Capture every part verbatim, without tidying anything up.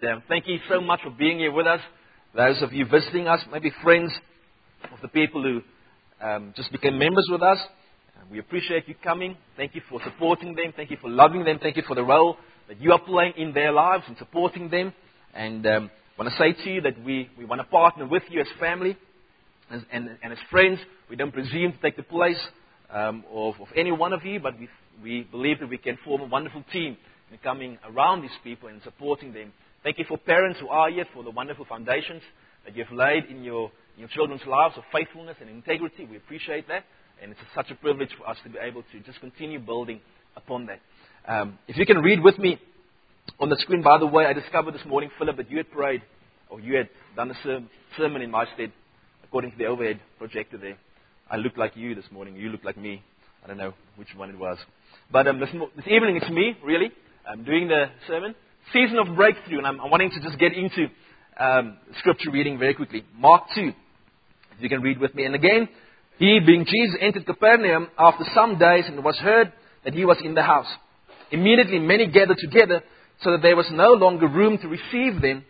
Um, thank you so much for being here with us. Those of you visiting us, maybe friends of the people who um, just became members with us. Uh, we appreciate you coming. Thank you for supporting them. Thank you for loving them. Thank you for the role that you are playing in their lives and supporting them. And um, I want to say to you that we, we want to partner with you as family and, and, and as friends. We don't presume to take the place um, of, of any one of you, but we, we believe that we can form a wonderful team in coming around these people and supporting them. Thank you for parents who are here, for the wonderful foundations that you've laid in your, in your children's lives of faithfulness and integrity. We appreciate that. And it's such a privilege for us to be able to just continue building upon that. Um, if you can read with me on the screen, by the way, I discovered this morning, Philip, that you had prayed, or you had done a ser- sermon in my stead, according to the overhead projector there. I look like you this morning. You look like me. I don't know which one it was. But um, this, mo- this evening it's me, really. I'm doing the sermon. Season of breakthrough, and I'm, I'm wanting to just get into um, scripture reading very quickly. Mark two, if you can read with me. And again, he, being Jesus, entered Capernaum after some days, and it was heard that he was in the house. Immediately many gathered together, so that there was no longer room to receive them,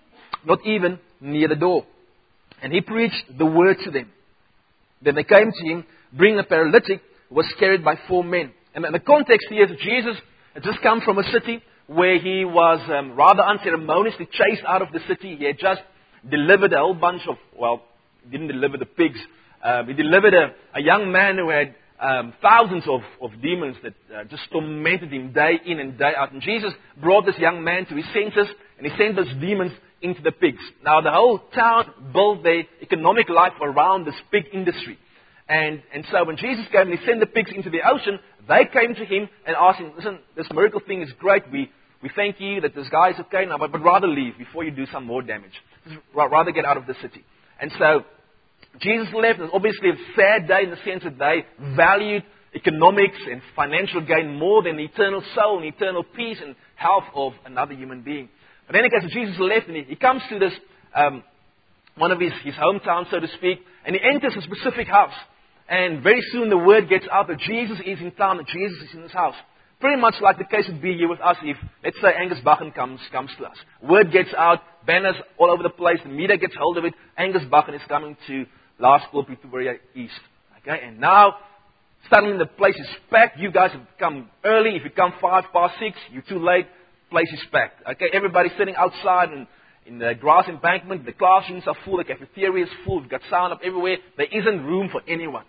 not even near the door. And he preached the word to them. Then they came to him, bringing a paralytic who was carried by four men. And the context here is Jesus had just come from a city where he was um, rather unceremoniously chased out of the city. He had just delivered a whole bunch of, well, he didn't deliver the pigs. Uh, he delivered a, a young man who had um, thousands of, of demons that uh, just tormented him day in and day out. And Jesus brought this young man to his senses, and he sent those demons into the pigs. Now, the whole town built their economic life around this pig industry. And, and so when Jesus came and he sent the pigs into the ocean, they came to him and asked him, listen, this miracle thing is great. We, we thank you that this guy is okay now, but, but rather leave before you do some more damage. Just rather get out of the city. And so Jesus left. It was obviously a sad day in the sense that they valued economics and financial gain more than the eternal soul and eternal peace and health of another human being. But in any case, Jesus left and he, he comes to this, um, one of his, his hometown, so to speak, and he enters a specific house. And very soon the word gets out that Jesus is in town, that Jesus is in this house. Pretty much like the case would be here with us if, let's say, Angus Buchan comes, comes to us. Word gets out, banners all over the place, the media gets hold of it. Angus Buchan is coming to Laerskool, Pretoria East. Okay, and now, suddenly the place is packed. You guys have come early. If you come five past six, you're too late. Place is packed. Okay, everybody's sitting outside and in the grass embankment. The classrooms are full. The cafeteria is full. We've got sound up everywhere. There isn't room for anyone.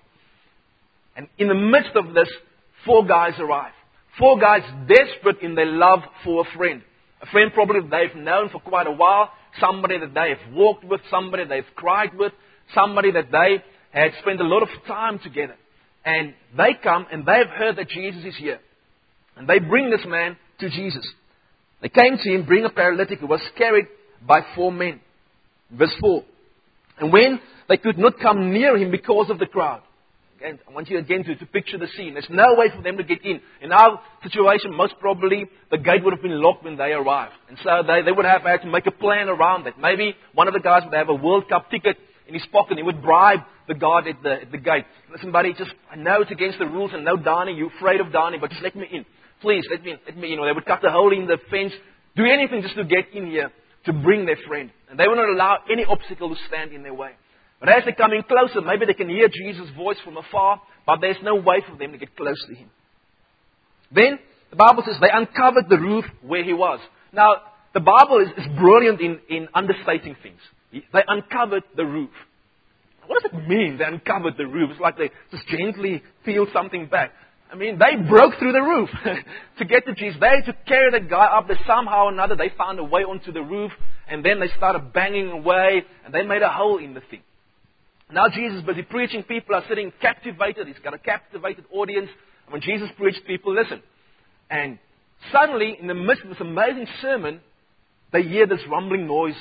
And in the midst of this, four guys arrive. Four guys desperate in their love for a friend. A friend probably that they've known for quite a while. Somebody that they have walked with. Somebody they've cried with. Somebody that they had spent a lot of time together. And they come and they've heard that Jesus is here. And they bring this man to Jesus. They came to him, bring a paralytic who was carried by four men. Verse four. And when they could not come near him because of the crowd. And I want you again to, to picture the scene. There's no way for them to get in. In our situation, most probably the gate would have been locked when they arrived. And so they, they would have had to make a plan around that. Maybe one of the guys would have a World Cup ticket in his pocket. He would bribe the guard at the, at the gate. Listen, buddy, just, I know it's against the rules and no dining. You're afraid of dining, but just let me in. Please, let me in. Let me in. Or they would cut a hole in the fence. Do anything just to get in here to bring their friend. And they would not allow any obstacle to stand in their way. But as they come in closer, maybe they can hear Jesus' voice from afar, but there's no way for them to get close to him. Then, the Bible says they uncovered the roof where he was. Now, the Bible is, is brilliant in, in understating things. They uncovered the roof. What does it mean, they uncovered the roof? It's like they just gently peel something back. I mean, they broke through the roof to get to Jesus. They had to carry the guy up there somehow or another. They found a way onto the roof, and then they started banging away, and they made a hole in the thing. Now Jesus is busy preaching. People are sitting captivated. He's got a captivated audience. And when Jesus preached, people listen. And suddenly, in the midst of this amazing sermon, they hear this rumbling noise.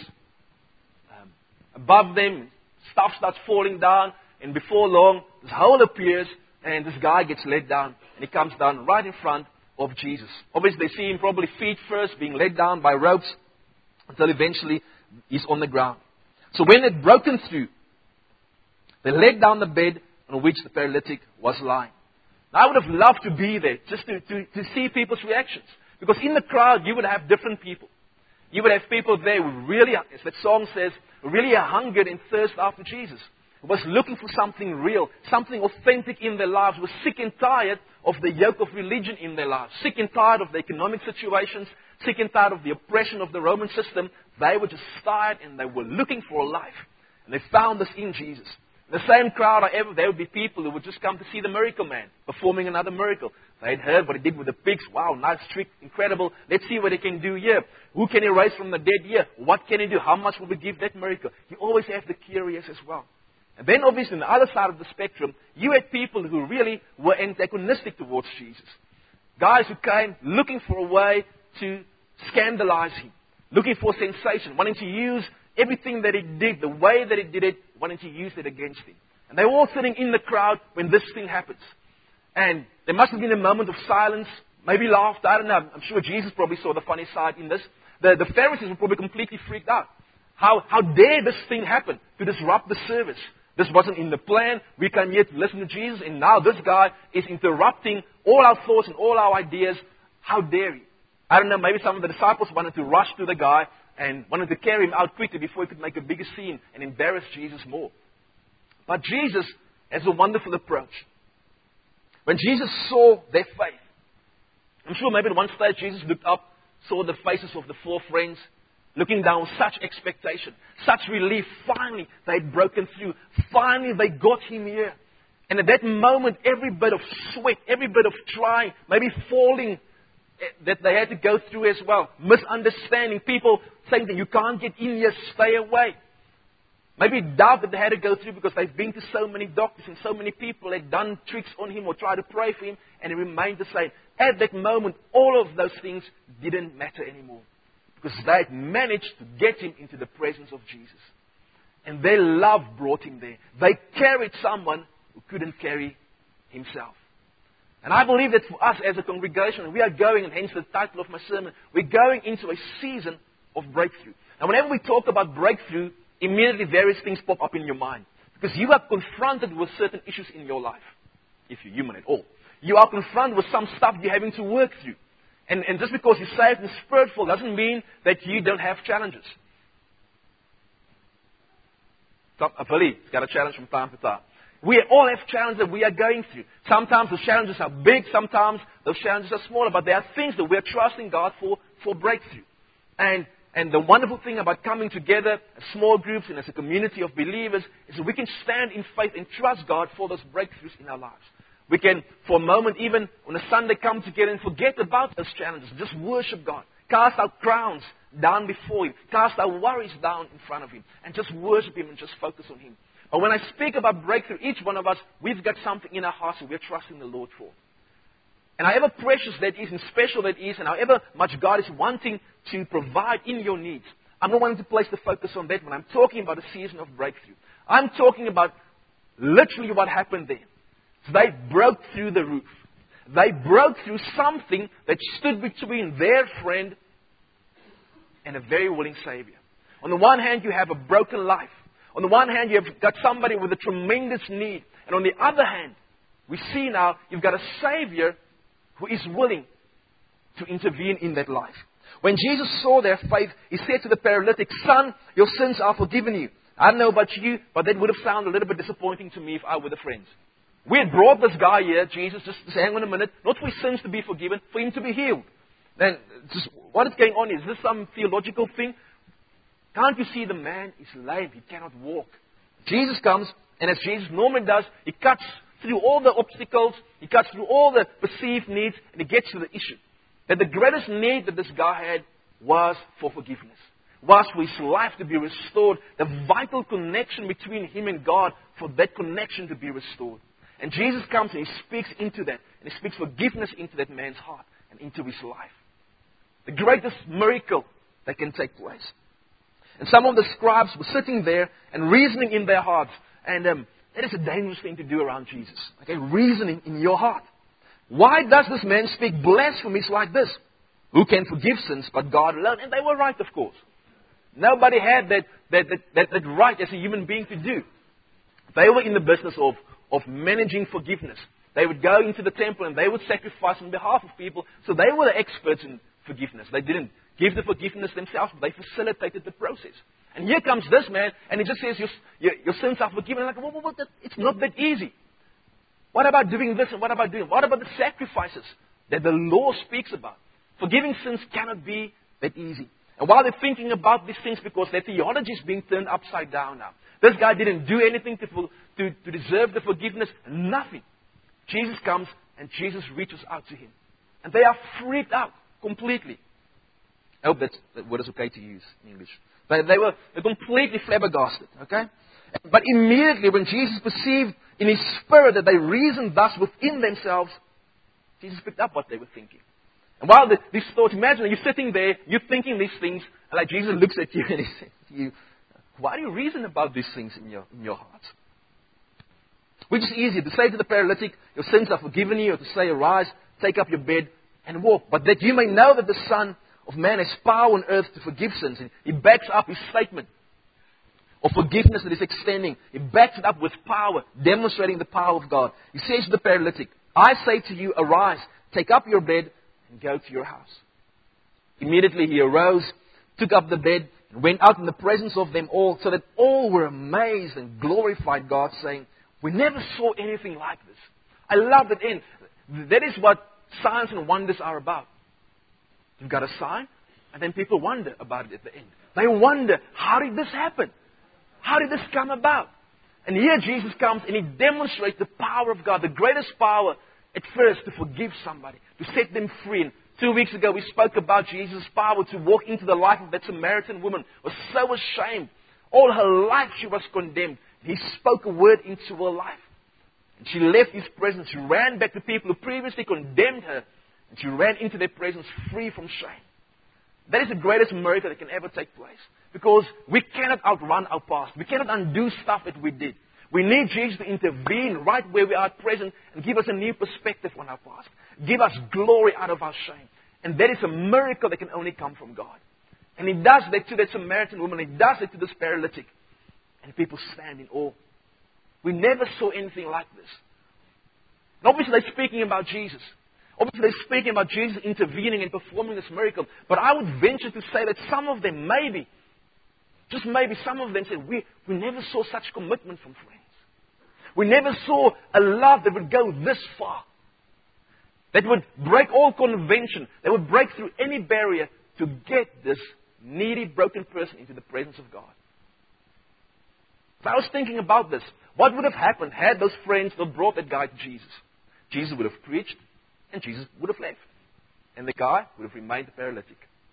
Um, above them, stuff starts falling down. And before long, this hole appears. And this guy gets led down. And he comes down right in front of Jesus. Obviously, they see him probably feet first, being led down by ropes. Until eventually, he's on the ground. So when they'd broken through, they laid down the bed on which the paralytic was lying. Now, I would have loved to be there just to, to, to see people's reactions. Because in the crowd, you would have different people. You would have people there who really, as that song says, really hungered and thirst after Jesus. Who was looking for something real, something authentic in their lives, who was sick and tired of the yoke of religion in their lives, sick and tired of the economic situations, sick and tired of the oppression of the Roman system. They were just tired and they were looking for a life. And they found this in Jesus. In the same crowd, however, there would be people who would just come to see the miracle man performing another miracle. They had heard what he did with the pigs. Wow, nice trick, incredible. Let's see what he can do here. Who can he raise from the dead here? What can he do? How much will we give that miracle? You always have the curious as well. And then obviously on the other side of the spectrum, you had people who really were antagonistic towards Jesus. Guys who came looking for a way to scandalize him, looking for sensation, wanting to use everything that he did, the way that he did it, wanting to use it against him. And they were all sitting in the crowd when this thing happens. And there must have been a moment of silence, maybe laughter, I don't know. I'm sure Jesus probably saw the funny side in this. The, the Pharisees were probably completely freaked out. How, how dare this thing happen to disrupt the service? This wasn't in the plan. We came here to listen to Jesus, and now this guy is interrupting all our thoughts and all our ideas. How dare he? I don't know, maybe some of the disciples wanted to rush to the guy and wanted to carry him out quickly before he could make a bigger scene and embarrass Jesus more. But Jesus has a wonderful approach. When Jesus saw their faith, I'm sure maybe at one stage Jesus looked up, saw the faces of the four friends, looking down with such expectation, such relief. Finally, they'd broken through. Finally, they got him here. And at that moment, every bit of sweat, every bit of trying, maybe falling, that they had to go through as well. Misunderstanding, people saying that you can't get in here, stay away. Maybe doubt that they had to go through because they've been to so many doctors and so many people had done tricks on him or tried to pray for him, and he remained the same. At that moment, all of those things didn't matter anymore. Because they had managed to get him into the presence of Jesus. And their love brought him there. They carried someone who couldn't carry himself. And I believe that for us as a congregation, we are going, and hence the title of my sermon, we're going into a season of breakthrough. Now whenever we talk about breakthrough, immediately various things pop up in your mind. Because you are confronted with certain issues in your life. If you're human at all. You are confronted with some stuff you're having to work through. And, and just because you're saved and spiritual doesn't mean that you don't have challenges. So, Billy's got a challenge from time to time. We all have challenges that we are going through. Sometimes those challenges are big, sometimes those challenges are smaller, but there are things that we are trusting God for, for breakthrough. And, and the wonderful thing about coming together as small groups and as a community of believers is that we can stand in faith and trust God for those breakthroughs in our lives. We can, for a moment, even on a Sunday, come together and forget about those challenges. Just worship God. Cast our crowns down before Him. Cast our worries down in front of Him. And just worship Him and just focus on Him. But when I speak about breakthrough, each one of us, we've got something in our hearts that we're trusting the Lord for. And however precious that is and special that is, and however much God is wanting to provide in your needs, I'm not wanting to place the focus on that when I'm talking about a season of breakthrough. I'm talking about literally what happened there. They broke through the roof. They broke through something that stood between their friend and a very willing Savior. On the one hand, you have a broken life. On the one hand, you've got somebody with a tremendous need. And on the other hand, we see now you've got a Savior who is willing to intervene in that life. When Jesus saw their faith, He said to the paralytic, "Son, your sins are forgiven you." I don't know about you, but that would have sounded a little bit disappointing to me if I were the friends. We had brought this guy here, Jesus, just to say, hang on a minute, not for his sins to be forgiven, for him to be healed. Then, just what is going on? Is this some theological thing? Can't you see the man is lame? He cannot walk. Jesus comes, and as Jesus normally does, He cuts through all the obstacles, He cuts through all the perceived needs, and He gets to the issue. That the greatest need that this guy had was for forgiveness. Was for his life to be restored. The vital connection between him and God, for that connection to be restored. And Jesus comes and He speaks into that. And He speaks forgiveness into that man's heart and into his life. The greatest miracle that can take place. And some of the scribes were sitting there and reasoning in their hearts. And um, that is a dangerous thing to do around Jesus. Okay, reasoning in your heart. Why does this man speak blasphemies like this? Who can forgive sins but God alone? And they were right, of course. Nobody had that, that, that, that, that right as a human being to do. They were in the business of of managing forgiveness. They would go into the temple and they would sacrifice on behalf of people. So they were the experts in forgiveness. They didn't give the forgiveness themselves, but they facilitated the process. And here comes this man, and he just says, your, your, your sins are forgiven. I'm like, well, well, well, that, it's not that easy. What about doing this, and what about doing? What about the sacrifices that the law speaks about? Forgiving sins cannot be that easy. And while they're thinking about these things, because their theology is being turned upside down now. This guy didn't do anything to, to, to deserve the forgiveness. Nothing. Jesus comes, and Jesus reaches out to him. And they are freaked out completely. I hope that's, that word is okay to use in English. They, they were they're completely flabbergasted. Okay? But immediately when Jesus perceived in his spirit that they reasoned thus within themselves, Jesus picked up what they were thinking. And while the, these thoughts, imagine you're sitting there, you're thinking these things, and like Jesus looks at you and he says to you, why do you reason about these things in your, in your heart? Which is easier, to say to the paralytic, your sins are forgiven you, or to say, arise, take up your bed, and walk. But that you may know that the Son of Man has power on earth to forgive sins. And he backs up his statement of forgiveness that he's extending. He backs it up with power, demonstrating the power of God. He says to the paralytic, I say to you, arise, take up your bed, and go to your house. Immediately he arose, took up the bed, and went out in the presence of them all, so that all were amazed and glorified God, saying, we never saw anything like this. I love that end. That is what signs and wonders are about. You've got a sign, and then people wonder about it at the end. They wonder, how did this happen? How did this come about? And here Jesus comes and he demonstrates the power of God, the greatest power at first to forgive somebody, to set them free. And two weeks ago we spoke about Jesus' power to walk into the life of that Samaritan woman, was so ashamed. All her life she was condemned. He spoke a word into her life. And she left his presence. She ran back to people who previously condemned her. And she ran into their presence free from shame. That is the greatest miracle that can ever take place. Because we cannot outrun our past. We cannot undo stuff that we did. We need Jesus to intervene right where we are at present and give us a new perspective on our past. Give us glory out of our shame. And that is a miracle that can only come from God. And He does that to that Samaritan woman. He does it to this paralytic. And people stand in awe. We never saw anything like this. And obviously they're speaking about Jesus. Obviously they're speaking about Jesus intervening and performing this miracle. But I would venture to say that some of them maybe, just maybe some of them said, we, we never saw such commitment from friends. We never saw a love that would go this far. That would break all convention. That would break through any barrier to get this needy, broken person into the presence of God. So I was thinking about this. What would have happened had those friends not brought that guy to Jesus? Jesus would have preached and Jesus would have left. And the guy would have remained a paralytic.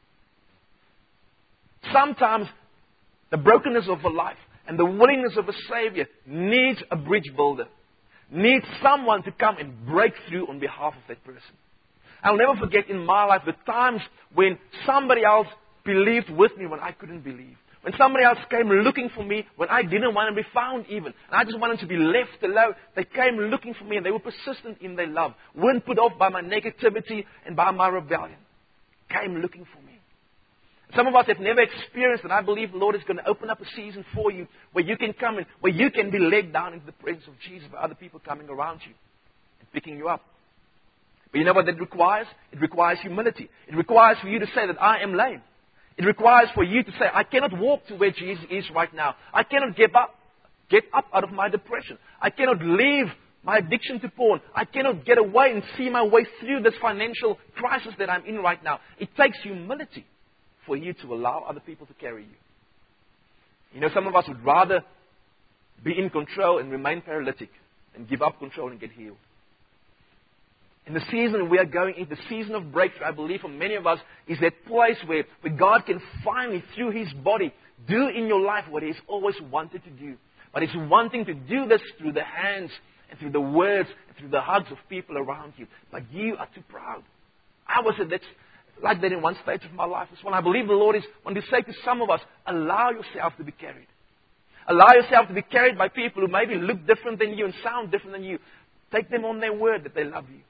Sometimes the brokenness of a life and the willingness of a Savior needs a bridge builder. Needs someone to come and break through on behalf of that person. I'll never forget in my life the times when somebody else believed with me when I couldn't believe. When somebody else came looking for me when I didn't want to be found even. And I just wanted to be left alone. They came looking for me and they were persistent in their love. Weren't put off by my negativity and by my rebellion. Came looking for me. Some of us have never experienced it. I believe the Lord is going to open up a season for you where you can come in, where you can be led down into the presence of Jesus by other people coming around you and picking you up. But you know what that requires? It requires humility. It requires for you to say that I am lame. It requires for you to say, I cannot walk to where Jesus is right now. I cannot get up, get up out of my depression. I cannot leave my addiction to porn. I cannot get away and see my way through this financial crisis that I'm in right now. It takes humility for you to allow other people to carry you. You know, some of us would rather be in control and remain paralytic than give up control and get healed. In the season we are going into, the season of breakthrough, I believe for many of us, is that place where, where God can finally, through His body, do in your life what He's always wanted to do. But He's wanting to do this through the hands and through the words and through the hugs of people around you. But you are too proud. I was at that, like that in one stage of my life. It's when I believe the Lord is wanting to say to some of us, allow yourself to be carried. Allow yourself to be carried by people who maybe look different than you and sound different than you. Take them on their word that they love you.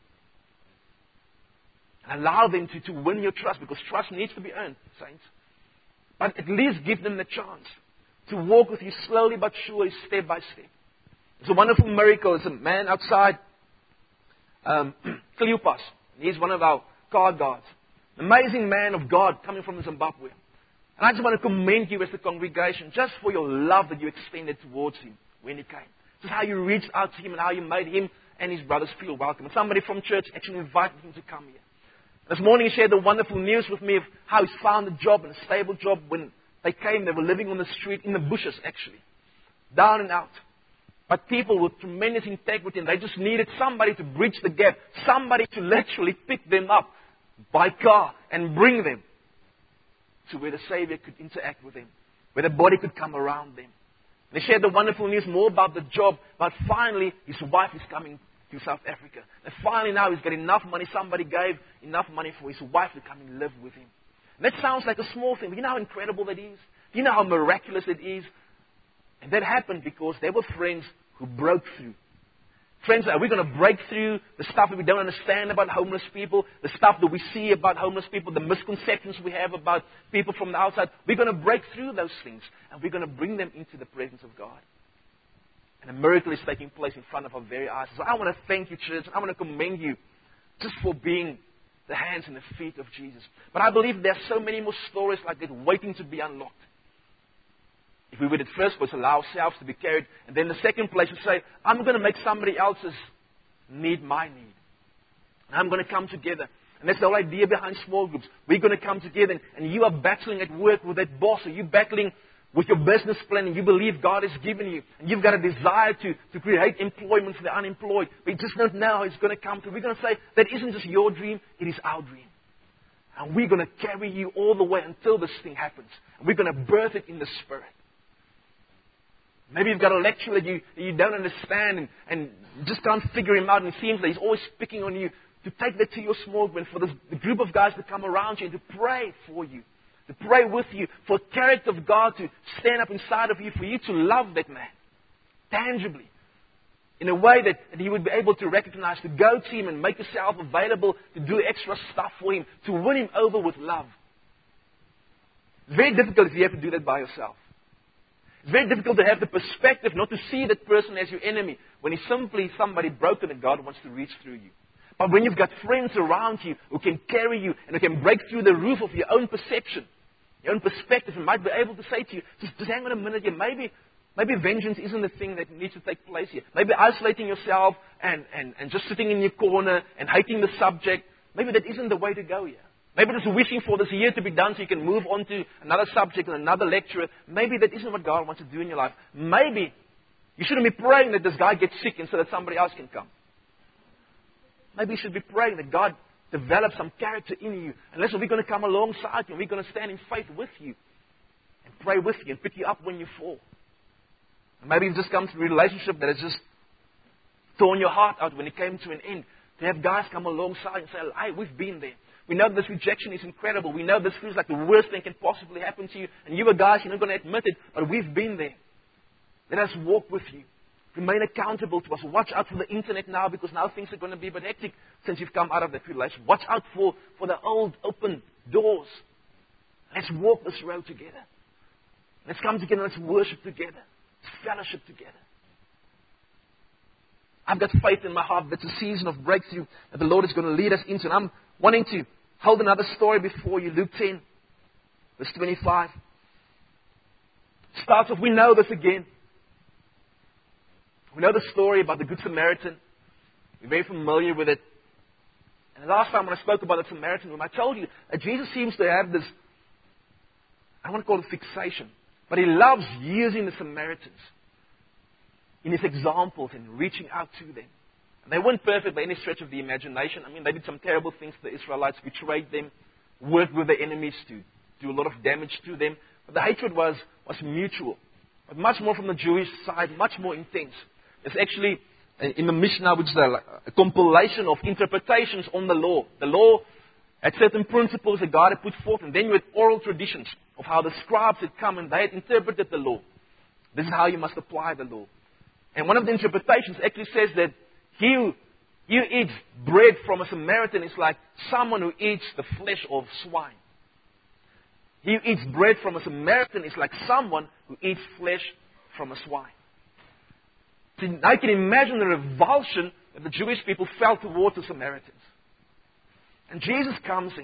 Allow them to, to win your trust, because trust needs to be earned, saints. But at least give them the chance to walk with you slowly but surely, step by step. It's a wonderful miracle. It's a man outside um, Cleopas. He's one of our car guards. An amazing man of God coming from Zimbabwe. And I just want to commend you as the congregation just for your love that you extended towards him when he came. Just how you reached out to him and how you made him and his brothers feel welcome. And somebody from church actually invited him to come here. This morning he shared the wonderful news with me of how he's found a job, and a stable job. When they came, they were living on the street, in the bushes actually. Down and out. But people with tremendous integrity, and they just needed somebody to bridge the gap. Somebody to literally pick them up by car and bring them to where the Savior could interact with them. Where the body could come around them. They shared the wonderful news more about the job, but finally his wife is coming to South Africa. And finally now he's got enough money. Somebody gave enough money for his wife to come and live with him. And that sounds like a small thing, but you know how incredible that is? Do you know how miraculous it is? And that happened because they were friends who broke through. Friends, are we going to break through the stuff that we don't understand about homeless people, the stuff that we see about homeless people, the misconceptions we have about people from the outside? We're going to break through those things, and we're going to bring them into the presence of God. And a miracle is taking place in front of our very eyes. So I want to thank you, church, and I want to commend you just for being the hands and the feet of Jesus. But I believe there are so many more stories like that waiting to be unlocked. If we would at first place allow ourselves to be carried, and then the second place we say, I'm going to make somebody else's need my need. And I'm going to come together. And that's the whole idea behind small groups. We're going to come together, and, and you are battling at work with that boss, or you're battling with your business plan, and you believe God has given you, and you've got a desire to, to create employment for the unemployed, but you just don't know how it's going to come to. We're going to say, that isn't just your dream, it is our dream. And we're going to carry you all the way until this thing happens. And we're going to birth it in the Spirit. Maybe you've got a lecturer that you, that you don't understand and, and you just can't figure him out, and it seems that he's always picking on you. To take that to your small group, for this, the group of guys to come around you and to pray for you, to pray with you, for the character of God to stand up inside of you, for you to love that man tangibly, in a way that, that he would be able to recognize, to go to him and make yourself available to do extra stuff for him, to win him over with love. It's very difficult if you have to do that by yourself. It's very difficult to have the perspective not to see that person as your enemy when he's simply somebody broken that God wants to reach through you. But when you've got friends around you who can carry you and who can break through the roof of your own perception, your own perspective, and might be able to say to you, just, just hang on a minute here, maybe, maybe vengeance isn't the thing that needs to take place here. Maybe isolating yourself and, and, and just sitting in your corner and hating the subject, maybe that isn't the way to go here. Maybe just wishing for this year to be done so you can move on to another subject and another lecturer. Maybe that isn't what God wants to do in your life. Maybe you shouldn't be praying that this guy gets sick and so that somebody else can come. Maybe you should be praying that God develops some character in you. And listen, we're going to come alongside you. We're going to stand in faith with you and pray with you and pick you up when you fall. And maybe you've just come to a relationship that has just torn your heart out when it came to an end. To have guys come alongside and say, hey, we've been there. We know this rejection is incredible. We know this feels like the worst thing can possibly happen to you. And you are guys, you're not going to admit it, but we've been there. Let us walk with you. Remain accountable to us. Watch out for the internet now, because now things are going to be a bit hectic since you've come out of that relationship. Watch out for, for the old open doors. Let's walk this road together. Let's come together. Let's worship together. Let's fellowship together. I've got faith in my heart that it's a season of breakthrough that the Lord is going to lead us into. And I'm wanting to hold another story before you. Luke ten, verse twenty-five. Starts off, we know this again. We know the story about the Good Samaritan. We're very familiar with it. And the last time when I spoke about the Samaritan woman, I told you that Jesus seems to have this, I want to call it fixation, but He loves using the Samaritans in His examples and reaching out to them. And they weren't perfect by any stretch of the imagination. I mean, they did some terrible things to the Israelites, betrayed them, worked with their enemies to do a lot of damage to them. But the hatred was, was mutual, but much more from the Jewish side, much more intense. It's actually in the Mishnah, which is a, a compilation of interpretations on the law. The law had certain principles that God had put forth, and then you had oral traditions of how the scribes had come and they had interpreted the law. This is how you must apply the law. And one of the interpretations actually says that he who, he who eats bread from a Samaritan is like someone who eats the flesh of swine. He who eats bread from a Samaritan is like someone who eats flesh from a swine. See, I can imagine the revulsion that the Jewish people felt towards the Samaritans. And Jesus comes in,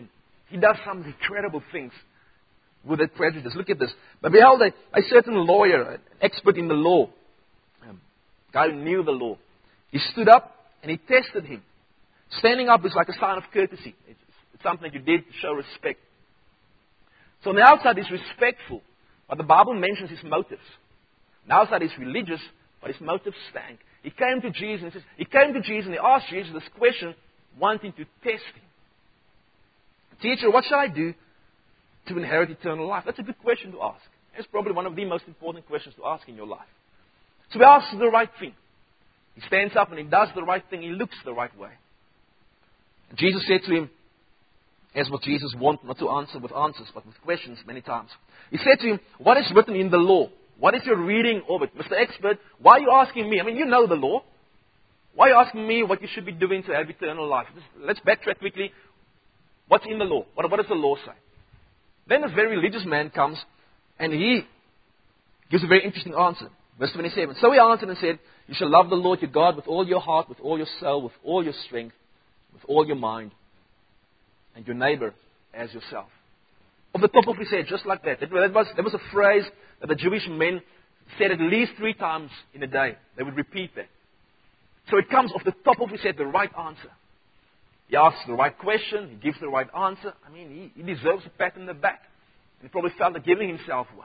he does some incredible things with that prejudice. Look at this. But behold, a, a certain lawyer, an expert in the law, a guy who knew the law, he stood up and he tested him. Standing up is like a sign of courtesy. It's, it's something that you did to show respect. So on the outside he's respectful, but the Bible mentions his motives. On the outside he's religious, but his motives stank. He came to Jesus and says, he came to Jesus and he asked Jesus this question, wanting to test him. Teacher, what shall I do to inherit eternal life? That's a good question to ask. It's probably one of the most important questions to ask in your life. So he asks the right thing. He stands up and he does the right thing. He looks the right way. And Jesus said to him, as what Jesus wanted, not to answer with answers, but with questions many times. He said to him, what is written in the law? What is your reading of it? Mister Expert, why are you asking me? I mean, you know the law. Why are you asking me what you should be doing to have eternal life? Let's backtrack quickly. What's in the law? What, what does the law say? Then this very religious man comes and he gives a very interesting answer. Verse twenty-seven. So he answered and said, you shall love the Lord your God with all your heart, with all your soul, with all your strength, with all your mind, and your neighbor as yourself. Off the top of his head, just like that. That was, that was a phrase that the Jewish men said at least three times in a day. They would repeat that. So it comes off the top of his head, the right answer. He asks the right question. He gives the right answer. I mean, he, he deserves a pat on the back. And he probably felt like giving himself one.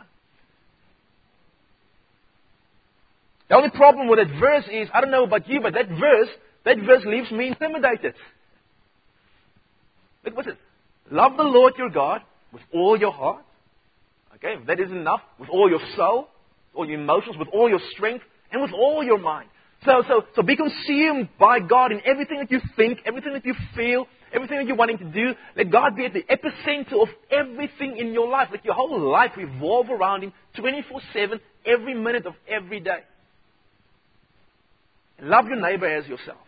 The only problem with that verse is, I don't know about you, but that verse, that verse leaves me intimidated. Look, what's it? Love the Lord your God with all your heart. Okay, if that isn't enough, with all your soul, all your emotions, with all your strength, and with all your mind. So, so, so be consumed by God in everything that you think, everything that you feel, everything that you're wanting to do. Let God be at the epicenter of everything in your life. Let your whole life revolve around Him twenty-four seven, every minute of every day. And love your neighbor as yourself.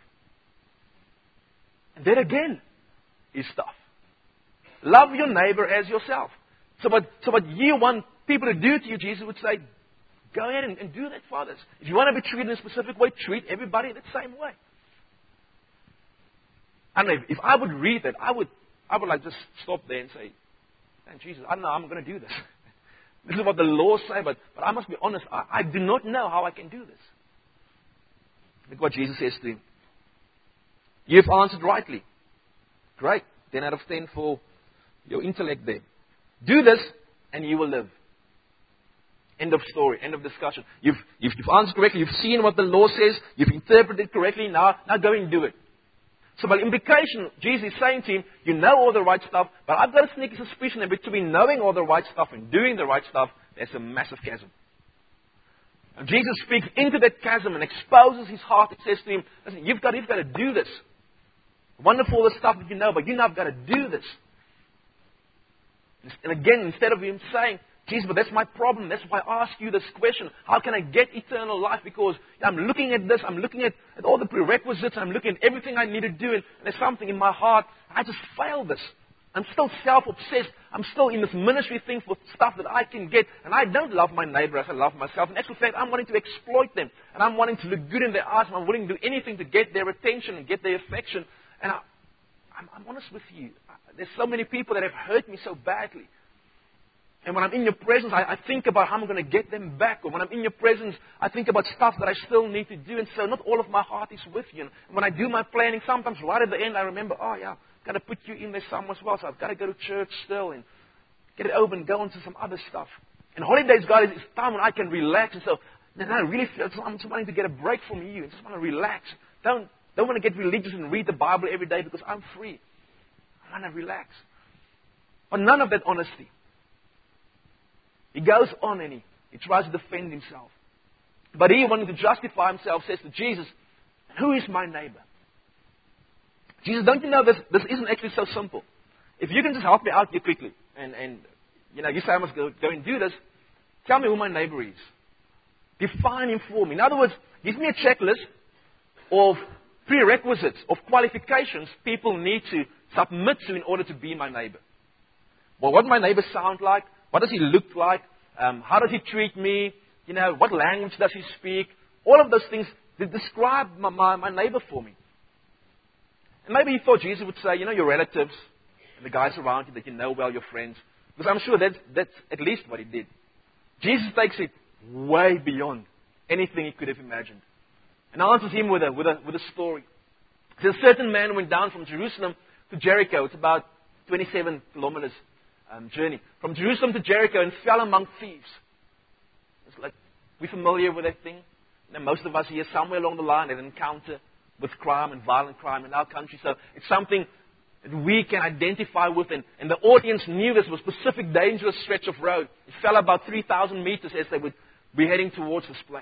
And that again is tough. Love your neighbor as yourself. So what, so what you want people to do to you, Jesus would say, go ahead and, and do that for others. If you want to be treated in a specific way, treat everybody the same way. I don't know, if, if I would read that, I would, I would like just stop there and say, man, Jesus, I don't know how I'm going to do this. This is what the laws say, but, but I must be honest, I, I do not know how I can do this. Look what Jesus says to him. You've answered rightly. Great. ten out of ten for your intellect there. Do this and you will live. End of story. End of discussion. You've, you've, you've answered correctly. You've seen what the law says. You've interpreted correctly. Now, now go and do it. So by implication, Jesus is saying to him, you know all the right stuff, but I've got a sneaky suspicion that between knowing all the right stuff and doing the right stuff, there's a massive chasm. And Jesus speaks into that chasm and exposes his heart and says to him, listen, you've got, you've got to do this. Wonderful the stuff that you know, but you know I've got to do this. And again, instead of him saying, Jesus, but that's my problem. That's why I ask you this question. How can I get eternal life? Because I'm looking at this. I'm looking at, at all the prerequisites. I'm looking at everything I need to do. And there's something in my heart. I just failed this. I'm still self-obsessed. I'm still in this ministry thing for stuff that I can get. And I don't love my neighbor as I love myself. In actual fact, I'm wanting to exploit them. And I'm wanting to look good in their eyes. And I'm willing to do anything to get their attention and get their affection. And I, I'm, I'm honest with you. There's so many people that have hurt me so badly. And when I'm in your presence, I, I think about how I'm going to get them back. Or when I'm in your presence, I think about stuff that I still need to do. And so not all of my heart is with you. And when I do my planning, sometimes right at the end, I remember, oh yeah, I've got to put you in there somewhere as well. So I've got to go to church still and get it over and go into some other stuff. And holidays, God, is time when I can relax. And so then I really feel I'm just wanting to get a break from you. I just want to relax. Don't, don't want to get religious and read the Bible every day because I'm free. I want to relax. But none of that honesty. He goes on and he, he tries to defend himself. But he, wanting to justify himself, says to Jesus, who is my neighbor? Jesus, don't you know this, this isn't actually so simple? If you can just help me out here quickly, and, and you know, you say I must go, go and do this, tell me who my neighbor is. Define him for me. In other words, give me a checklist of prerequisites, of qualifications people need to submit to in order to be my neighbor. Well, what does my neighbor sound like? What does he look like? Um, how does he treat me? You know, what language does he speak? All of those things that describe my, my, my neighbor for me. And maybe he thought Jesus would say, you know, your relatives, and the guys around you that you know well, your friends. Because I'm sure that's, that's at least what he did. Jesus takes it way beyond anything he could have imagined. And answers him with a, with a, with a story. So a certain man went down from Jerusalem to Jericho. It's about twenty-seven kilometers um, journey. From Jerusalem to Jericho, and fell among thieves. It's like, we're familiar with that thing. You know, most of us here, somewhere along the line, had an encounter with crime and violent crime in our country. So it's something that we can identify with. And, and the audience knew this was a specific dangerous stretch of road. It fell about three thousand meters as they would be heading towards this place.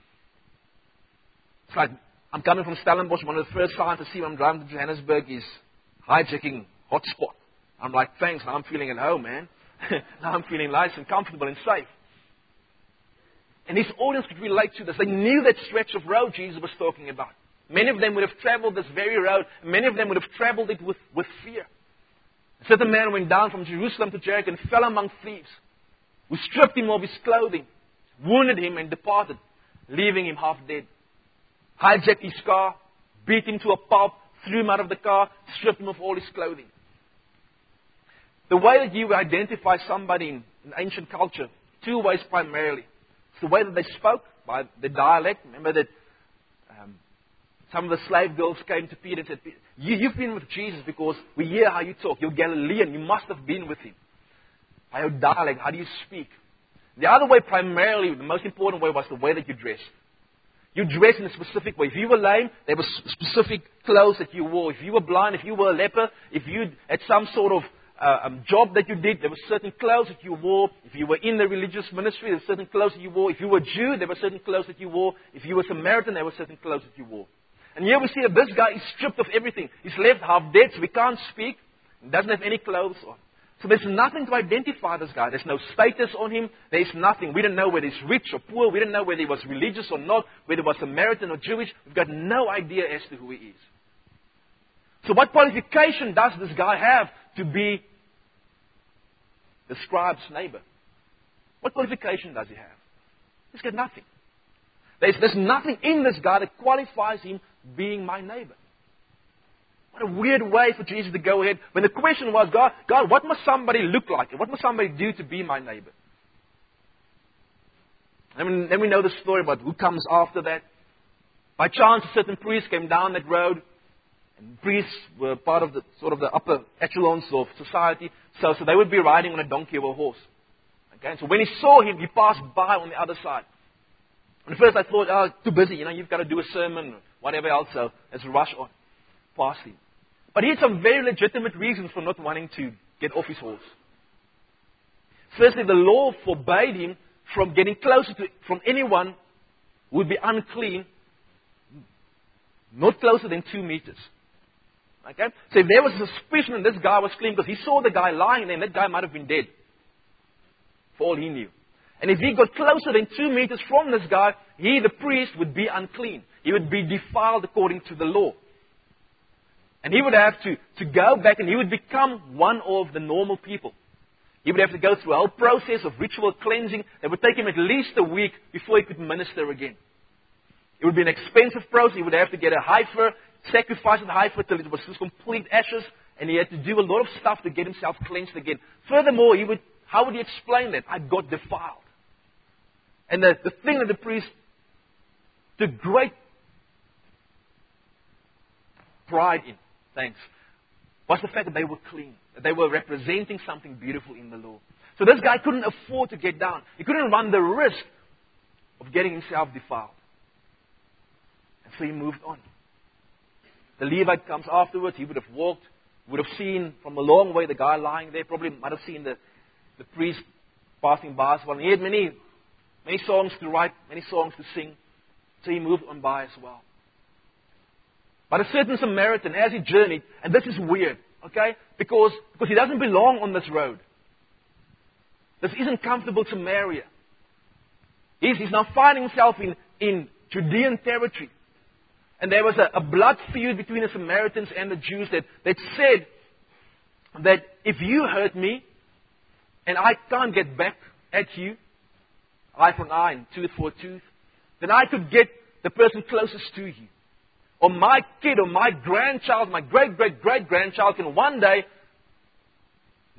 It's like, I'm coming from Stellenbosch. One of the first signs I see when I'm driving to Johannesburg is hijacking hotspot. I'm like, thanks, now I'm feeling at home, man. Now I'm feeling nice and comfortable and safe. And this audience could relate to this. They knew that stretch of road Jesus was talking about. Many of them would have traveled this very road. Many of them would have traveled it with, with fear. A certain man went down from Jerusalem to Jericho and fell among thieves, who stripped him of his clothing, wounded him, and departed, leaving him half dead. Hijacked his car, beat him to a pulp, threw him out of the car, stripped him of all his clothing. The way that you identify somebody in, in ancient culture, two ways primarily. It's the way that they spoke, by the dialect. Remember that um, some of the slave girls came to Peter and said, you, you've been with Jesus because we hear how you talk. You're Galilean. You must have been with him. By your dialect, how do you speak? The other way primarily, the most important way, was the way that you dressed. You dressed in a specific way. If you were lame, there were specific clothes that you wore. If you were blind, if you were a leper, if you had some sort of uh, um, job that you did, there were certain clothes that you wore. If you were in the religious ministry, there were certain clothes that you wore. If you were Jew, there were certain clothes that you wore. If you were Samaritan, there were certain clothes that you wore. And here we see that this guy is stripped of everything. He's left half dead, so he can't speak. He doesn't have any clothes on. So there's nothing to identify this guy. There's no status on him. There's nothing. We don't know whether he's rich or poor. We don't know whether he was religious or not, whether he was Samaritan or Jewish. We've got no idea as to who he is. So what qualification does this guy have to be the scribe's neighbor? What qualification does he have? He's got nothing. There's, there's nothing in this guy that qualifies him being my neighbor. What a weird way for Jesus to go ahead. When the question was, God, God, what must somebody look like? What must somebody do to be my neighbor? And then we know the story about who comes after that. By chance, a certain priest came down that road. And priests were part of the sort of the upper echelons of society. So, so they would be riding on a donkey or a horse. Okay? And so when he saw him, he passed by on the other side. And at first I thought, oh, too busy. You know, you've got to do a sermon or whatever else. So let's rush on. Past him. But he had some very legitimate reasons for not wanting to get off his horse. Firstly, the law forbade him from getting closer to from anyone who would be unclean, not closer than two meters. Okay? So if there was a suspicion that this guy was clean, because he saw the guy lying there, and that guy might have been dead, for all he knew. And if he got closer than two meters from this guy, he, the priest, would be unclean. He would be defiled according to the law. And he would have to, to go back and he would become one of the normal people. He would have to go through a whole process of ritual cleansing that would take him at least a week before he could minister again. It would be an expensive process. He would have to get a heifer, sacrifice the heifer till it was just complete ashes, and he had to do a lot of stuff to get himself cleansed again. Furthermore, he would, how would he explain that? I got defiled. And the, the thing that the priest took great pride in, thanks, was the fact that they were clean, that they were representing something beautiful in the law. So this guy couldn't afford to get down. He couldn't run the risk of getting himself defiled. And so he moved on. The Levite comes afterwards. He would have walked, would have seen from a long way the guy lying there, probably might have seen the, the priest passing by as well. And he had many, many songs to write, many songs to sing. So he moved on by as well. But a certain Samaritan, as he journeyed, and this is weird, okay? Because, because he doesn't belong on this road. This isn't comfortable Samaria. He's, he's now finding himself in, in Judean territory. And there was a, a blood feud between the Samaritans and the Jews that, that said that if you hurt me, and I can't get back at you, eye for an eye and tooth for a tooth, then I could get the person closest to you. Or my kid or my grandchild, my great-great-great-grandchild can one day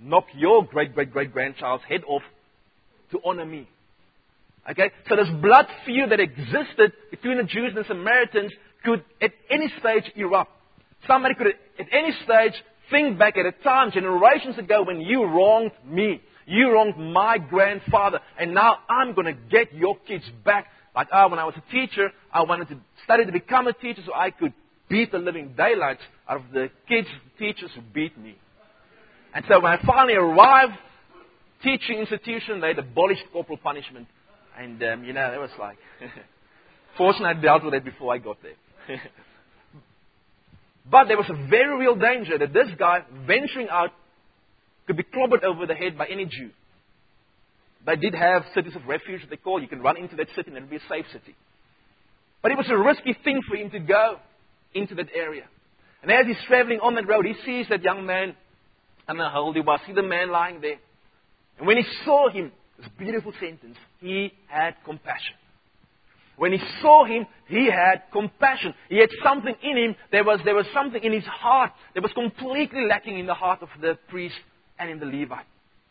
knock your great-great-great-grandchild's head off to honor me. Okay? So this blood feud that existed between the Jews and the Samaritans could at any stage erupt. Somebody could at any stage think back at a time, generations ago, when you wronged me. You wronged my grandfather. And now I'm going to get your kids back. Like uh, when I was a teacher, I wanted to study to become a teacher so I could beat the living daylights out of the kids, teachers who beat me. And so when I finally arrived, teaching institution, they had abolished corporal punishment. And, um, you know, it was like... Fortunately, I dealt with it before I got there. But there was a very real danger that this guy, venturing out, could be clobbered over the head by any Jew. They did have cities of refuge, they call. You can run into that city and it will be a safe city. But it was a risky thing for him to go into that area. And as he's traveling on that road, he sees that young man. I don't know how old he was. See the man lying there. And when he saw him, this beautiful sentence, he had compassion. When he saw him, he had compassion. He had something in him. There was, there was something in his heart that was completely lacking in the heart of the priest and in the Levite.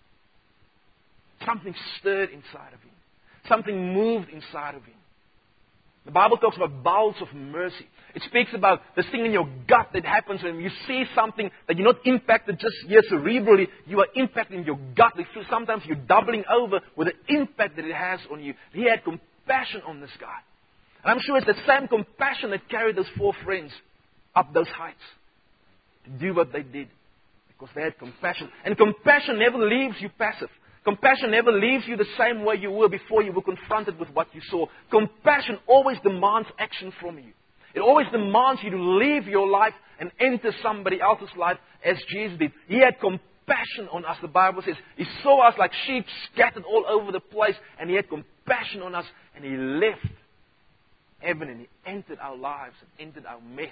Something stirred inside of him. Something moved inside of him. The Bible talks about bowels of mercy. It speaks about this thing in your gut that happens when you see something that you're not impacted just here cerebrally. You are impacted in your gut. Sometimes you're doubling over with the impact that it has on you. He had compassion on this guy. And I'm sure it's the same compassion that carried those four friends up those heights to do what they did. Because they had compassion. And compassion never leaves you passive. Compassion never leaves you the same way you were before you were confronted with what you saw. Compassion always demands action from you. It always demands you to leave your life and enter somebody else's life as Jesus did. He had compassion on us, the Bible says. He saw us like sheep scattered all over the place, and He had compassion on us, and He left heaven and He entered our lives and entered our mess.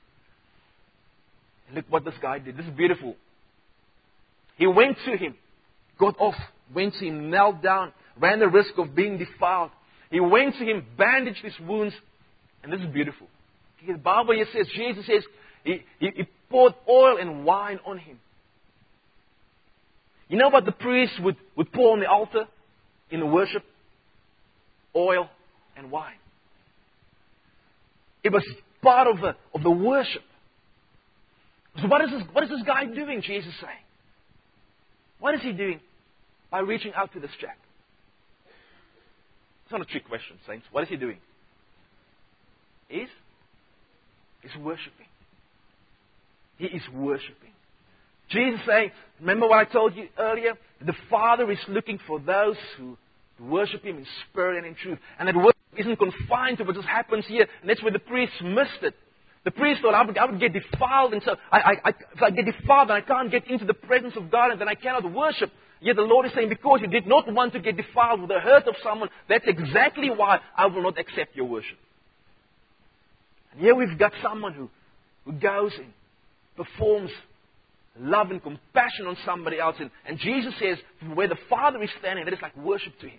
And look what this guy did. This is beautiful. He went to him, got off, went to him, knelt down, ran the risk of being defiled. He went to him, bandaged his wounds, and this is beautiful. The Bible here says, Jesus says, he, he, he poured oil and wine on him. You know what the priest would, would pour on the altar in the worship? Oil and wine. It was part of the, of the worship. So what is this, what is this guy doing, Jesus saying? What is he doing by reaching out to this chap? It's not a trick question, saints. What is he doing? He's, he's worshipping. He is worshipping. Jesus saying, remember what I told you earlier? The Father is looking for those who worship Him in spirit and in truth. And that worship isn't confined to what just happens here. And that's where the priests missed it. The priest thought, I would, I would get defiled, and so I, I, I, if I get defiled, then I can't get into the presence of God, and then I cannot worship. Yet the Lord is saying, because you did not want to get defiled with the hurt of someone, that's exactly why I will not accept your worship. And here we've got someone who, who goes and performs love and compassion on somebody else. And, and Jesus says, from where the Father is standing, that is like worship to Him.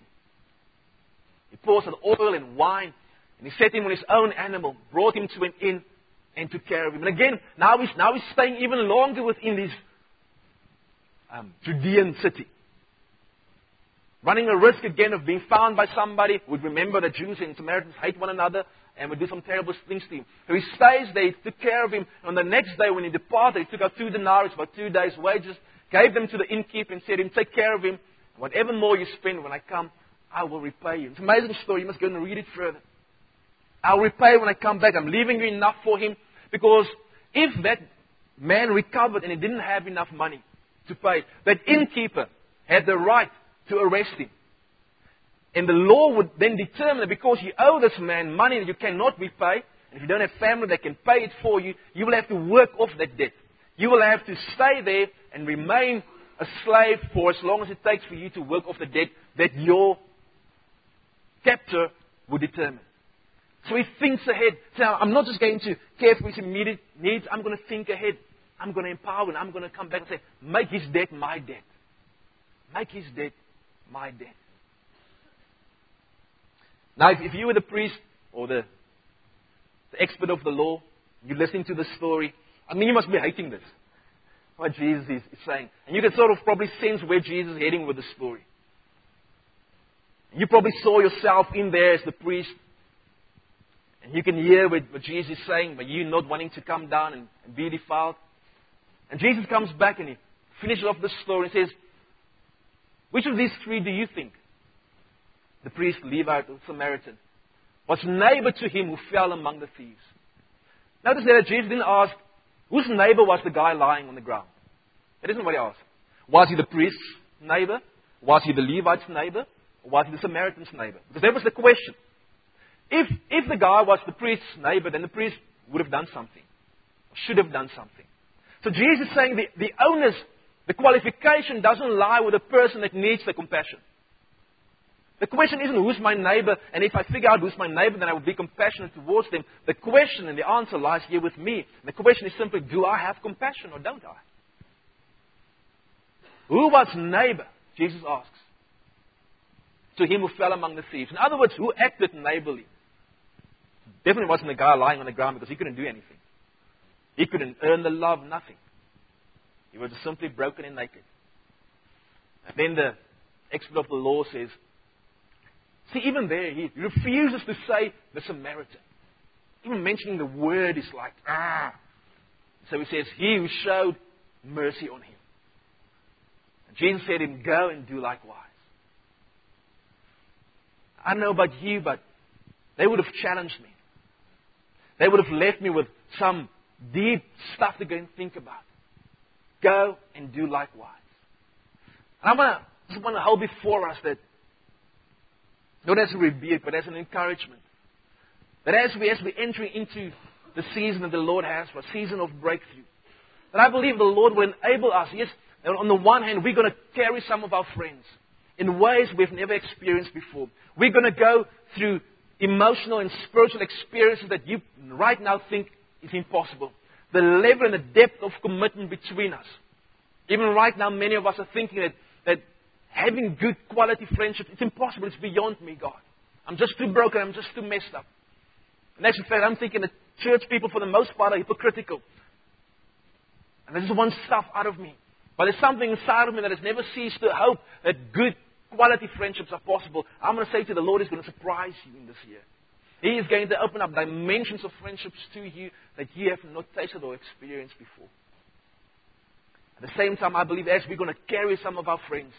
He pours out oil and wine, and He set him on his own animal, brought him to an inn, and took care of him. And again, now he's, now he's staying even longer within this um, Judean city. Running a risk again of being found by somebody who would remember that Jews and Samaritans hate one another and would do some terrible things to him. So he stays there, he took care of him. And on the next day when he departed, he took out two denarii, about two days' wages, gave them to the innkeeper and said to him, take care of him. Whatever more you spend when I come, I will repay you. It's an amazing story. You must go and read it further. I'll repay when I come back. I'm leaving you enough for him. Because if that man recovered and he didn't have enough money to pay, that innkeeper had the right to arrest him. And the law would then determine that because you owe this man money that you cannot repay, and if you don't have family that can pay it for you, you will have to work off that debt. You will have to stay there and remain a slave for as long as it takes for you to work off the debt that your captor would determine. So he thinks ahead. So I'm not just going to care for his immediate needs. I'm going to think ahead. I'm going to empower him. I'm going to come back and say, make his debt my debt. Make his debt my debt. Now, if, if you were the priest or the, the expert of the law, you're listening to this story, I mean, you must be hating this. what Jesus is, is saying. And you can sort of probably sense where Jesus is heading with the story. You probably saw yourself in there as the priest. And you can hear what, what Jesus is saying, but you not wanting to come down and, and be defiled. And Jesus comes back and he finishes off the story and says, which of these three do you think? The priest, Levite, or Samaritan, was neighbor to him who fell among the thieves. Notice that Jesus didn't ask, whose neighbor was the guy lying on the ground? That isn't what he asked. Was he the priest's neighbor? Was he the Levite's neighbor? Or was he the Samaritan's neighbor? Because that was the question. If, if the guy was the priest's neighbor, then the priest would have done something. Should have done something. So Jesus is saying the, the onus, the qualification doesn't lie with the person that needs the compassion. The question isn't who's my neighbor, and if I figure out who's my neighbor, then I will be compassionate towards them. The question and the answer lies here with me. The question is simply, do I have compassion or don't I? Who was neighbor? Jesus asks. To him who fell among the thieves. In other words, who acted neighborly? Definitely wasn't the guy lying on the ground because he couldn't do anything. He couldn't earn the love, nothing. He was simply broken and naked. And then the expert of the law says, see, even there, he refuses to say the Samaritan. Even mentioning the word is like, ah. So he says, he who showed mercy on him. And Jesus said to him, go and do likewise. I don't know about you, but they would have challenged me. They would have left me with some deep stuff to go and think about. Go and do likewise. And I want to just want to hold before us that, not as a rebuke, but as an encouragement. That as we, as we enter into the season that the Lord has for a season of breakthrough, that I believe the Lord will enable us. Yes, on the one hand, we're going to carry some of our friends in ways we've never experienced before. We're going to go through emotional and spiritual experiences that you right now think is impossible. The level and the depth of commitment between us. Even right now, many of us are thinking that, that having good quality friendship, it's impossible. It's beyond me, God. I'm just too broken. I'm just too messed up. And actually, in fact, I'm thinking that church people, for the most part, are hypocritical. And they just want stuff out of me. But there's something inside of me that has never ceased to hope that good quality friendships are possible. I'm going to say to you, the Lord is going to surprise you in this year. He is going to open up dimensions of friendships to you that you have not tasted or experienced before. At the same time, I believe as we're going to carry some of our friends,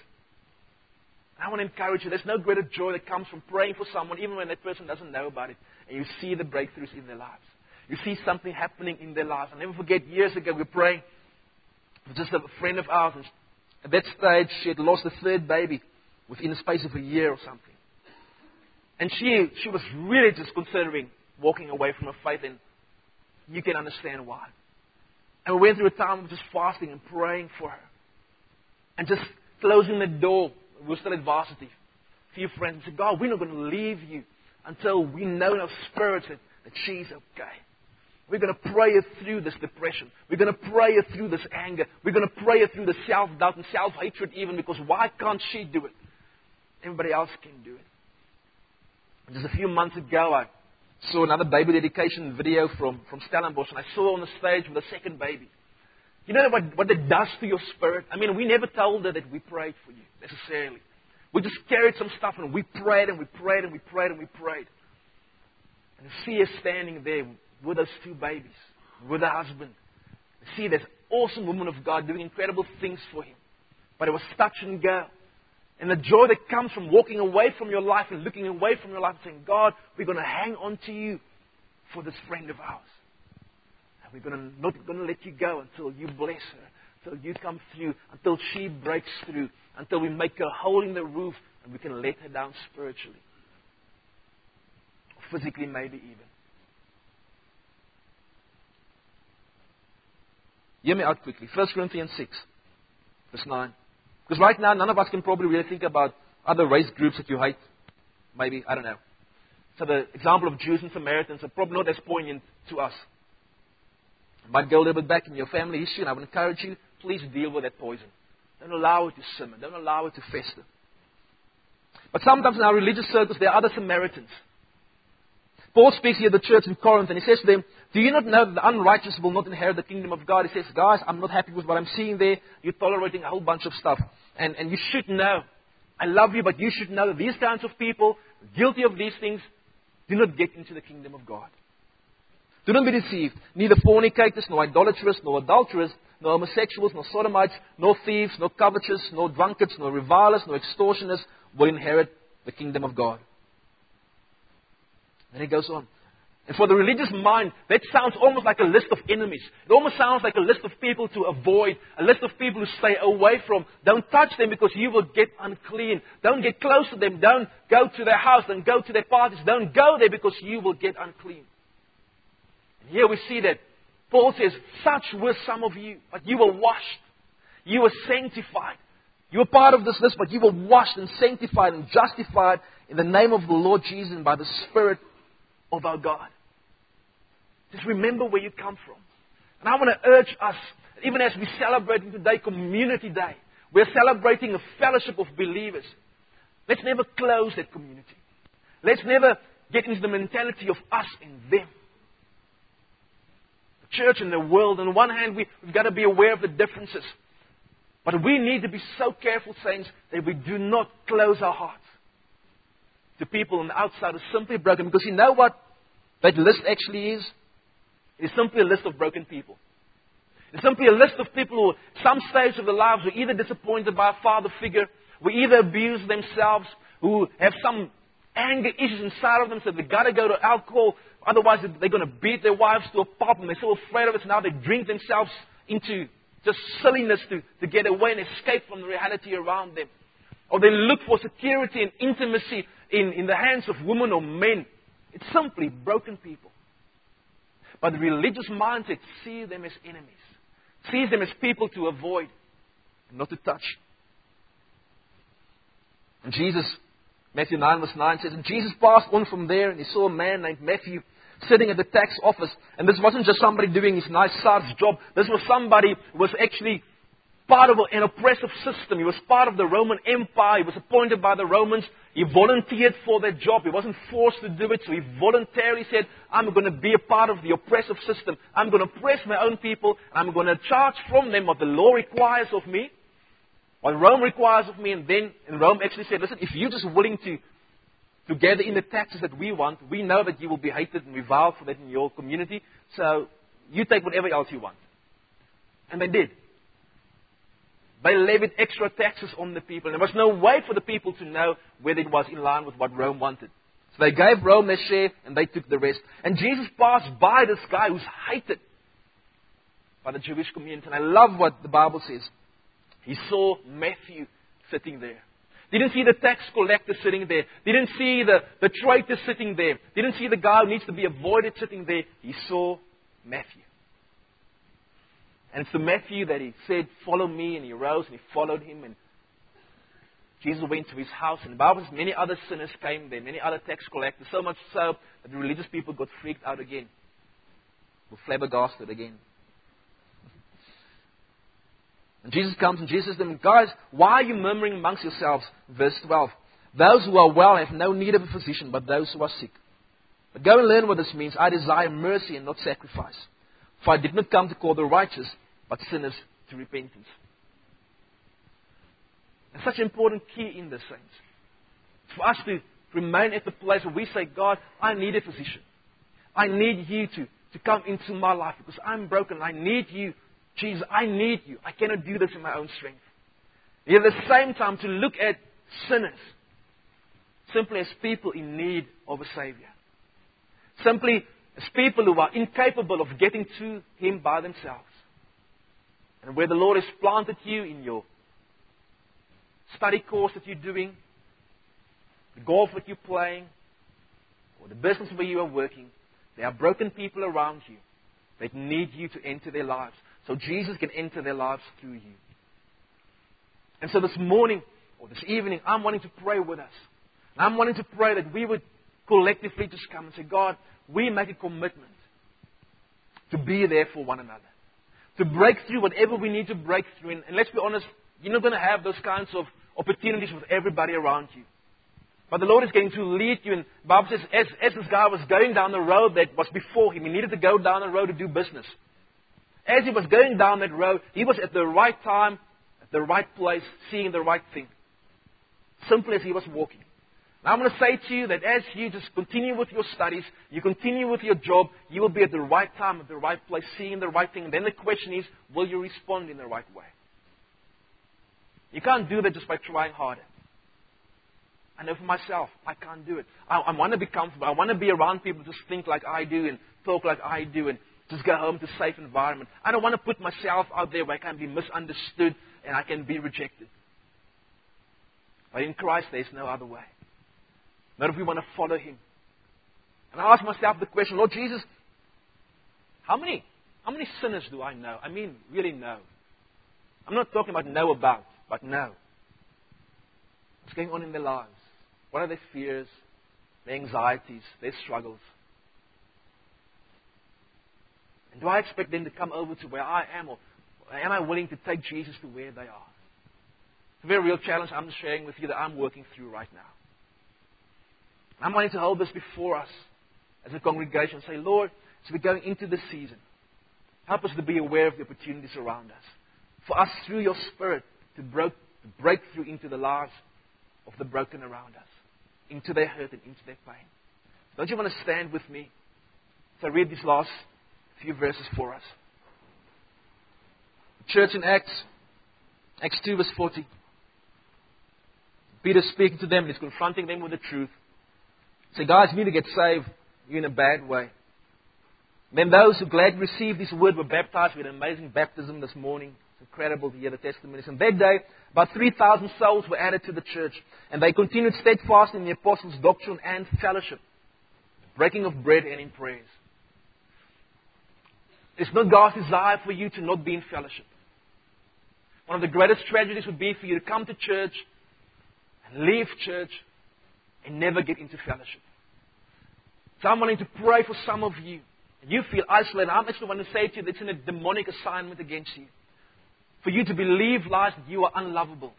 I want to encourage you, there's no greater joy that comes from praying for someone, even when that person doesn't know about it, and you see the breakthroughs in their lives. You see something happening in their lives. I'll never forget, years ago, we were praying with just a friend of ours, and at that stage, she had lost a third baby within the space of a year or something. And she, she was really just considering walking away from her faith, and you can understand why. And we went through a time of just fasting and praying for her. And just closing the door. We were still at varsity. A few friends said, God, we're not going to leave you until we know in our spirits that, that she's okay. We're going to pray her through this depression. We're going to pray her through this anger. We're going to pray her through the self-doubt and self-hatred even, because why can't she do it? Everybody else can do it. And just a few months ago, I saw another baby dedication video from, from Stellenbosch, and I saw her on the stage with a second baby. You know what, what that does to your spirit? I mean, we never told her that we prayed for you, necessarily. We just carried some stuff, and we prayed, and we prayed, and we prayed, and we prayed. And to see her standing there with those two babies, with her husband, to see this awesome woman of God doing incredible things for him. But it was touch and go. And the joy that comes from walking away from your life and looking away from your life and saying, God, we're going to hang on to you for this friend of ours. And we're going to, not going to let you go until you bless her, until you come through, until she breaks through, until we make a hole in the roof and we can let her down spiritually. Or physically, maybe even. Hear me out quickly. First Corinthians six, verse nine. Because right now, none of us can probably really think about other race groups that you hate. Maybe, I don't know. So the example of Jews and Samaritans are probably not as poignant to us. I might go a little bit back in your family history, and I would encourage you, please deal with that poison. Don't allow it to simmer. Don't allow it to fester. But sometimes in our religious circles, there are other Samaritans. Paul speaks here to the church in Corinth, and he says to them, do you not know that the unrighteous will not inherit the kingdom of God? He says, guys, I'm not happy with what I'm seeing there. You're tolerating a whole bunch of stuff. And, and you should know. I love you, but you should know that these kinds of people, guilty of these things, do not get into the kingdom of God. Do not be deceived. Neither fornicators, nor idolaters, nor adulterers, nor homosexuals, nor sodomites, nor thieves, nor covetous, nor drunkards, nor revilers, nor extortioners will inherit the kingdom of God. And he goes on. And for the religious mind, that sounds almost like a list of enemies. It almost sounds like a list of people to avoid, a list of people to stay away from. Don't touch them because you will get unclean. Don't get close to them. Don't go to their house. Don't go to their parties. Don't go there because you will get unclean. And here we see that Paul says, such were some of you, but you were washed. You were sanctified. You were part of this list, but you were washed and sanctified and justified in the name of the Lord Jesus and by the Spirit of our God. Just remember where you come from. And I want to urge us, even as we're celebrating today Community Day, we're celebrating a fellowship of believers. Let's never close that community. Let's never get into the mentality of us and them. The church and the world, on one hand, we, we've got to be aware of the differences. But we need to be so careful, saints, that we do not close our hearts to people on the outside who are simply broken. Because you know what that list actually is? It's simply a list of broken people. It's simply a list of people who, at some stage of their lives, were either disappointed by a father figure, who either abuse themselves, who have some anger issues inside of them, so they've got to go to alcohol, otherwise they're going to beat their wives to a pulp, and they're so afraid of it, so now they drink themselves into just silliness to, to get away and escape from the reality around them. Or they look for security and intimacy in, in the hands of women or men. It's simply broken people. But the religious mindset sees them as enemies. Sees them as people to avoid and not to touch. And Jesus, Matthew nine verse nine says, and Jesus passed on from there and he saw a man named Matthew sitting at the tax office. And this wasn't just somebody doing his nice sarge job. This was somebody who was actually part of an oppressive system. He was part of the Roman Empire. He was appointed by the Romans. He volunteered for that job. He wasn't forced to do it. So he voluntarily said, I'm going to be a part of the oppressive system. I'm going to oppress my own people. I'm going to charge from them what the law requires of me, what Rome requires of me. And then and Rome actually said, listen, if you're just willing to, to gather in the taxes that we want, we know that you will be hated and reviled for that in your community. So you take whatever else you want. And they did. They levied extra taxes on the people. And there was no way for the people to know whether it was in line with what Rome wanted. So they gave Rome their share and they took the rest. And Jesus passed by this guy who's hated by the Jewish community. And I love what the Bible says. He saw Matthew sitting there. Didn't see the tax collector sitting there. Didn't see the, the traitor sitting there. Didn't see the guy who needs to be avoided sitting there. He saw Matthew. And it's to Matthew that he said, follow me. And he rose and he followed him. And Jesus went to his house. And the Bible says many other sinners came there. Many other tax collectors. So much so that the religious people got freaked out again. Were flabbergasted again. And Jesus comes and Jesus says to them, guys, why are you murmuring amongst yourselves? Verse twelve. Those who are well have no need of a physician, but those who are sick. But go and learn what this means. I desire mercy and not sacrifice. For I did not come to call the righteous, but sinners to repentance. And such an important key in this, saints. For us to remain at the place where we say, God, I need a physician. I need you to, to come into my life because I'm broken. I need you. Jesus, I need you. I cannot do this in my own strength. Yet at the same time, to look at sinners simply as people in need of a Savior. Simply as people who are incapable of getting to Him by themselves. And where the Lord has planted you in your study course that you're doing, the golf that you're playing, or the business where you are working, there are broken people around you that need you to enter their lives. So Jesus can enter their lives through you. And so this morning, or this evening, I'm wanting to pray with us. And I'm wanting to pray that we would collectively just come and say, God, we make a commitment to be there for one another. To break through whatever we need to break through. And, and let's be honest, you're not going to have those kinds of opportunities with everybody around you. But the Lord is going to lead you. And the Bible says, as, as this guy was going down the road that was before him, he needed to go down the road to do business. As he was going down that road, he was at the right time, at the right place, seeing the right thing. Simply as he was walking. Now I'm going to say to you that as you just continue with your studies, you continue with your job, you will be at the right time, at the right place, seeing the right thing. And then the question is, will you respond in the right way? You can't do that just by trying harder. I know for myself, I can't do it. I, I want to be comfortable. I want to be around people who just think like I do and talk like I do and just go home to a safe environment. I don't want to put myself out there where I can be misunderstood and I can be rejected. But in Christ, there is no other way. Not if we want to follow Him. And I ask myself the question, Lord Jesus, how many, how many sinners do I know? I mean, really know. I'm not talking about know about, but know. What's going on in their lives? What are their fears, their anxieties, their struggles? And do I expect them to come over to where I am, or am I willing to take Jesus to where they are? It's a very real challenge I'm sharing with you that I'm working through right now. I'm wanting to hold this before us as a congregation and say, Lord, as we're going into this season, help us to be aware of the opportunities around us. For us, through your Spirit, to, bro- to break through into the lives of the broken around us, into their hurt and into their pain. Don't you want to stand with me? So I read these last few verses for us. The church in Acts, Acts two verse forty. Peter's speaking to them, he's confronting them with the truth. Say, guys, you need to get saved. You're in a bad way. Then those who gladly received this word were baptized with an amazing baptism this morning. It's incredible to hear the testimonies. And that day, about three thousand souls were added to the church. And they continued steadfast in the apostles' doctrine and fellowship, breaking of bread and in prayers. It's not God's desire for you to not be in fellowship. One of the greatest tragedies would be for you to come to church and leave church and never get into fellowship. So I'm wanting to pray for some of you. And you feel isolated. I'm actually want to say to you that it's in a demonic assignment against you. For you to believe lies that you are unlovable.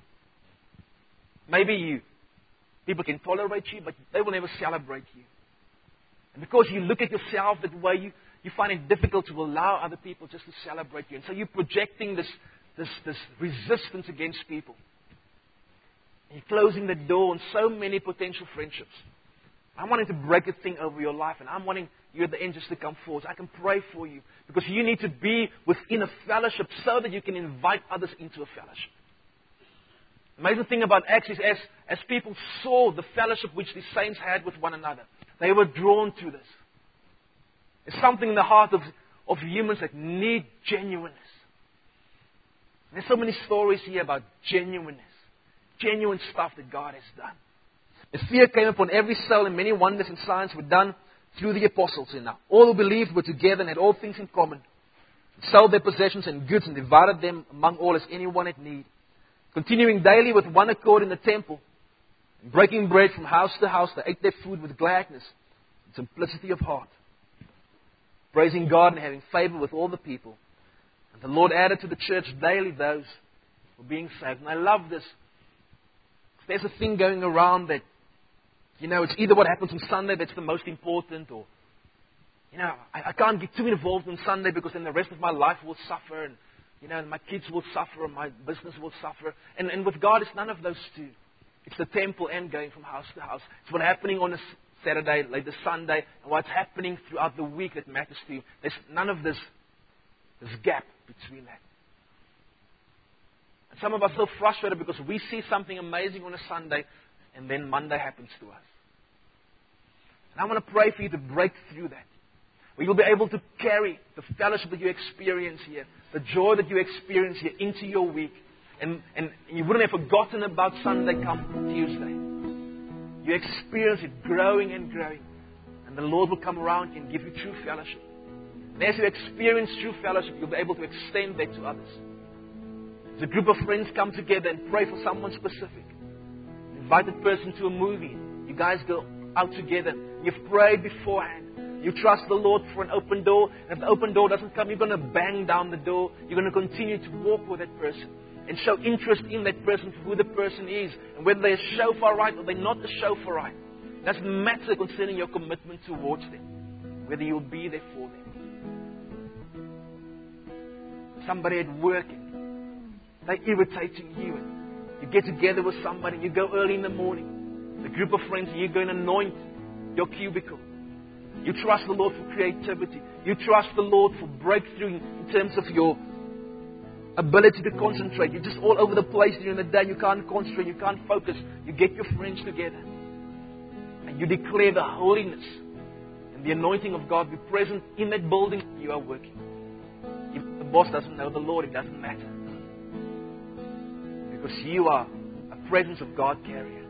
Maybe you. People can tolerate you, but they will never celebrate you. And because you look at yourself that way, you, you find it difficult to allow other people just to celebrate you. And so you're projecting this, this, this resistance against people. And you're closing the door on so many potential friendships. I'm wanting to break a thing over your life, and I'm wanting you at the end just to come forward. I can pray for you, because you need to be within a fellowship so that you can invite others into a fellowship. The amazing thing about Acts is as, as people saw the fellowship which the saints had with one another, they were drawn to this. There's something in the heart of, of humans that need genuineness. There's so many stories here about genuineness. Genuine stuff that God has done. The fear came upon every soul, and many wonders and signs were done through the apostles. And now all who believed were together and had all things in common. Sold their possessions and goods and divided them among all as anyone had need. Continuing daily with one accord in the temple, and breaking bread from house to house, they ate their food with gladness and simplicity of heart, praising God and having favor with all the people. And the Lord added to the church daily those who were being saved. And I love this. There's a thing going around that, you know, it's either what happens on Sunday that's the most important, or, you know, I, I can't get too involved on Sunday because then the rest of my life will suffer, and, you know, my kids will suffer, and my business will suffer. And, and with God, it's none of those two. It's the temple and going from house to house. It's what's happening on a Saturday, like the Sunday, and what's happening throughout the week that matters to you. There's none of this, this gap between that. And some of us are so frustrated because we see something amazing on a Sunday, and then Monday happens to us. And I want to pray for you to break through that. Where you'll be able to carry the fellowship that you experience here, the joy that you experience here into your week. And, and you wouldn't have forgotten about Sunday come Tuesday. You experience it growing and growing. And the Lord will come around you and give you true fellowship. And as you experience true fellowship, you'll be able to extend that to others. As a group of friends come together and pray for someone specific. Invite that person to a movie. You guys go out together. You've prayed beforehand. You trust the Lord for an open door. And if the open door doesn't come, you're going to bang down the door. You're going to continue to walk with that person. and show interest in that person, for who the person is, and whether they're a shofarite or they're not a shofarite. It doesn't matter concerning your commitment towards them, whether you'll be there for them. Somebody at work, they're irritating you, and you get together with somebody, you go early in the morning, a group of friends, and you go and anoint your cubicle. You trust the Lord for creativity. You trust the Lord for breakthrough in terms of your ability to concentrate. You're just all over the place during the day. You can't concentrate. You can't focus. You get your friends together. And you declare the holiness and the anointing of God be present in that building you are working. If the boss doesn't know the Lord, it doesn't matter. Because you are a presence of God carrier.